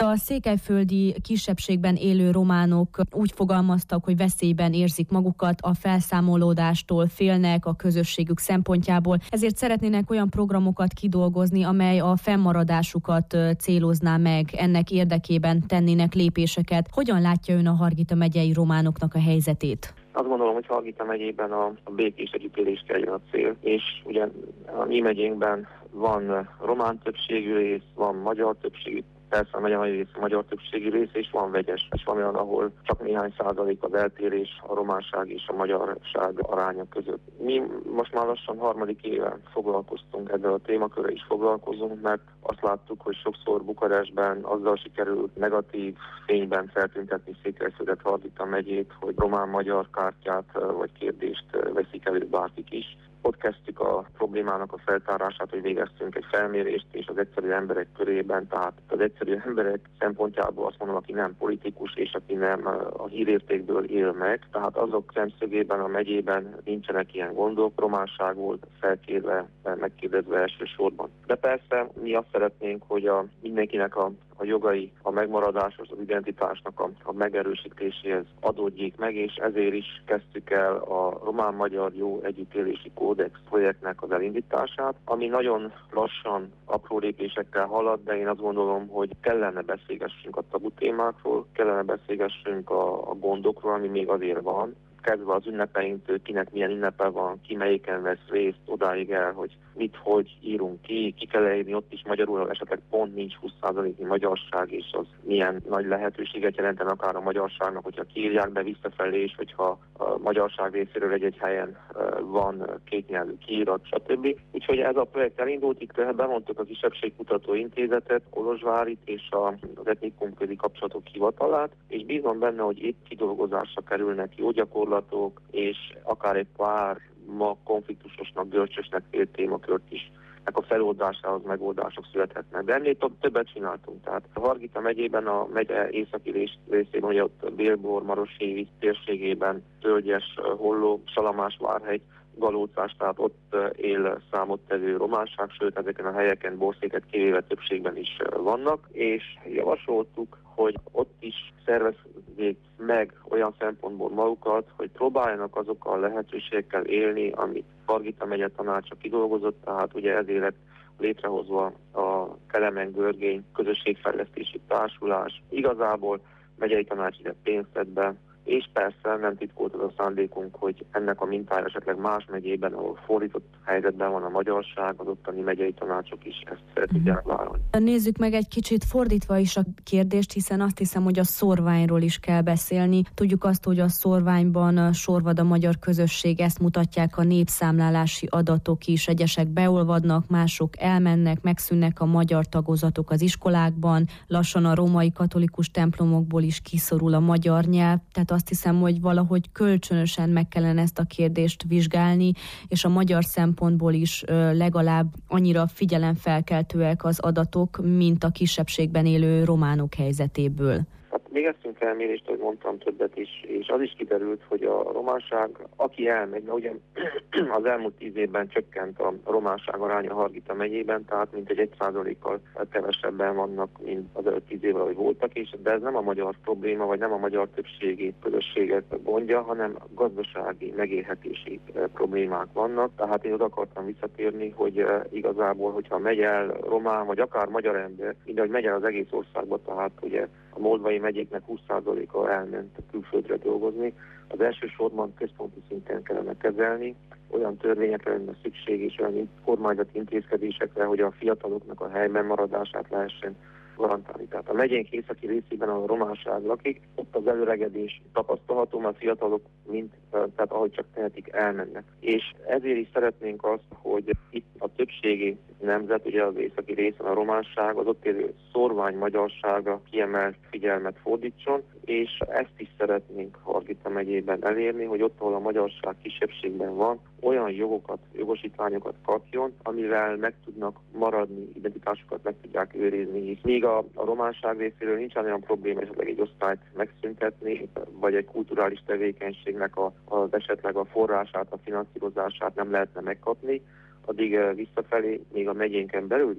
A székelyföldi kisebbségben élő románok úgy fogalmaztak, hogy veszélyben érzik magukat, a felszámolódástól félnek a közösségük szempontjából, ezért szeretnének olyan programokat kidolgozni, amely a fennmaradásukat célozná meg, ennek érdekében tennének lépéseket. Hogyan látja ön a Hargita megyei románoknak a helyzetét? Azt gondolom, hogy Hargita megyében a békés együttélés kelljen a cél, és ugye a mi megyénkben van román többségű rész, van magyar többségű, persze a megye nagy rész a magyar többségű rész, és van vegyes, és van olyan, ahol csak néhány százalék az eltérés a románság és a magyarság aránya között. Mi most már lassan 3. éve foglalkoztunk ezzel a témakörrel is foglalkozunk, mert azt láttuk, hogy sokszor Bukarestben azzal sikerült negatív fényben feltüntetni Székelyföldet, Hargita megyét, hogy román-magyar kártyát vagy kérdést veszik elő bárkik is. Ott kezdtük a problémának a feltárását, hogy végeztünk egy felmérést, és az egyszerű emberek körében, tehát az egyszerű emberek szempontjából azt mondom, aki nem politikus, és aki nem a hírértékből él meg, tehát azok szemszögében a megyében nincsenek ilyen gondok, románság volt felkérve, megkérdezve elsősorban. De persze mi azt szeretnénk, hogy mindenkinek a jogai, a megmaradáshoz, az identitásnak a megerősítéséhez adódjék meg, és ezért is kezdtük el a román-magyar jó együttélési kódex projektnek az elindítását, ami nagyon lassan, apró lépésekkel halad, de én azt gondolom, hogy kellene beszélgessünk a tabu témákról, kellene beszélgessünk a gondokról, ami még azért van, kezdve az ünnepeinktől, kinek milyen ünnepe van, ki melyiken vesz részt, odáig el, hogy mit, hogy írunk ki kell leírni ott is magyarul, esetleg pont nincs 20%-nyi magyarság, és az milyen nagy lehetőséget jelenten akár a magyarságnak, hogyha kiírják be visszafelé, és hogyha a magyarság részéről egy helyen van kétnyelvű kiírat, stb. Úgyhogy ez a projekt elindult, itt bevontuk a Kisebbségkutató Intézetet, Kolozsvárit és az etnikumközi kapcsolatok hivatalát, és bízom benne, hogy itt kidolgozásra kerülnek jó gyakorlatok, és akár egy pár ma konfliktusosnak, görcsösnek fél témakört is, a feloldásához megoldások születhetnek. De ennél többet csináltunk. Tehát a Hargita megyében, a megye északi részében, ugye ott Bélbor, Marosi térségében, Tölgyes, Holló, Salamásvárhegy, Galócás, tehát ott él számottevő románság, sőt ezeken a helyeken borszéket kivéve többségben is vannak, és javasoltuk, hogy ott is szervezzék meg olyan szempontból magukat, hogy próbáljanak azokkal a lehetőségekkel élni, amit Hargita megye tanácsa kidolgozott, tehát ugye ezért lett létrehozva a Kelemen-Görgény közösségfejlesztési társulás. Igazából megyei tanács ide pénzt tett be, és persze nem titkolt az a szándékunk, hogy ennek a mintája esetleg más megyében, ahol fordított helyzetben van a magyarság, az ottani megyei tanácsok is ezt tudják vállalni. Nézzük meg egy kicsit fordítva is a kérdést, hiszen azt hiszem, hogy a szórványról is kell beszélni. Tudjuk azt, hogy a szórványban sorvad a magyar közösség, ezt mutatják a népszámlálási adatok is. Egyesek beolvadnak, mások elmennek, megszűnnek a magyar tagozatok az iskolákban, lassan a római katolikus templomokból is kiszorul a magyar nyelv, tehát azt hiszem, hogy valahogy kölcsönösen meg kellene ezt a kérdést vizsgálni, és a magyar szempontból is legalább annyira figyelemfelkeltőek az adatok, mint a kisebbségben élő románok helyzetéből. Végeztünk felmérést, ahogy mondtam, többet is, és az is kiderült, hogy a románság, aki elmegy, mert ugye az elmúlt 10 évben csökkent a románság aránya Hargita megyében, tehát mintegy 1%-kal kevesebben vannak, mint az előtt 10 évvel, hogy voltak, de ez nem a magyar probléma, vagy nem a magyar többségi közösséget gondja, hanem gazdasági, megélhetési problémák vannak. Tehát én oda akartam visszatérni, hogy igazából, hogyha megy el román, vagy akár magyar ember, mindegy, megy el az egész országba, tehát ugye a moldvai megyéknek 20%-a elment külföldre dolgozni. Az elsősorban központi szinten kellene kezelni, olyan törvényekre lenne szükség és olyan kormányzati intézkedésekre, hogy a fiataloknak a helyben maradását lehessen garantálni. Tehát a megyénk északi részében, ahol a románság lakik, ott az előregedés tapasztalható, mert a fiatalok tehát ahogy csak tehetik, elmennek. És ezért is szeretnénk azt, hogy itt a többségi nemzet, ugye az északi részen a románság, az ott élő szórvány magyarsága kiemelt figyelmet fordítson, és ezt is szeretnénk Hargita megyében elérni, hogy ott, ahol a magyarság kisebbségben van, olyan jogokat, jogosítványokat kapjon, amivel meg tudnak maradni, identitásukat meg tudják őrizni. Míg a románság részéről nincs olyan probléma, esetleg egy osztályt megszüntetni, vagy egy kulturális tevékenységnek az esetleg a forrását, a finanszírozását nem lehetne megkapni, addig visszafelé, még a megyénken belül is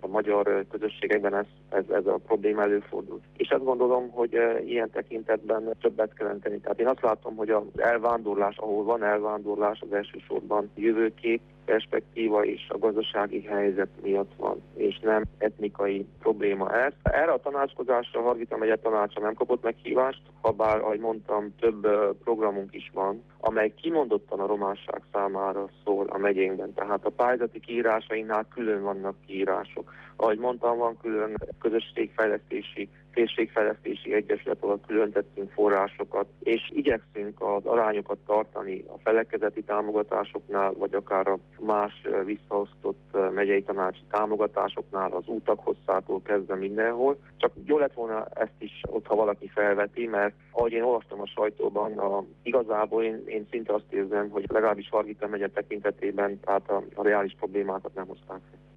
a magyar közösségekben ez a probléma előfordul. És azt gondolom, hogy ilyen tekintetben többet kell tenni. Tehát én azt látom, hogy az elvándorlás, ahol van elvándorlás, az elsősorban jövőkép, perspektíva és a gazdasági helyzet miatt van, és nem etnikai probléma ez. Erre a tanácskozásra Hargita megye tanácsa nem kapott meghívást, habár, ahogy mondtam, több programunk is van, amely kimondottan a románság számára szól a megyénkben. Tehát a pályázati kiírásainál külön vannak kiírások. Ahogy mondtam, van külön közösségfejlesztési, térségfejlesztési egyesület, ahol külön tettünk forrásokat, és igyekszünk az arányokat tartani a felekezeti támogatásoknál, vagy akár a más visszaosztott megyei tanácsi támogatásoknál, az útak hosszától kezdve mindenhol. Csak jó lett volna ezt is ott, ha valaki felveti, mert ahogy én olvastam a sajtóban, igazából én szinte azt érzem, hogy legalábbis Hargita megye tekintetében tehát a reális problémákat nem hozták fel.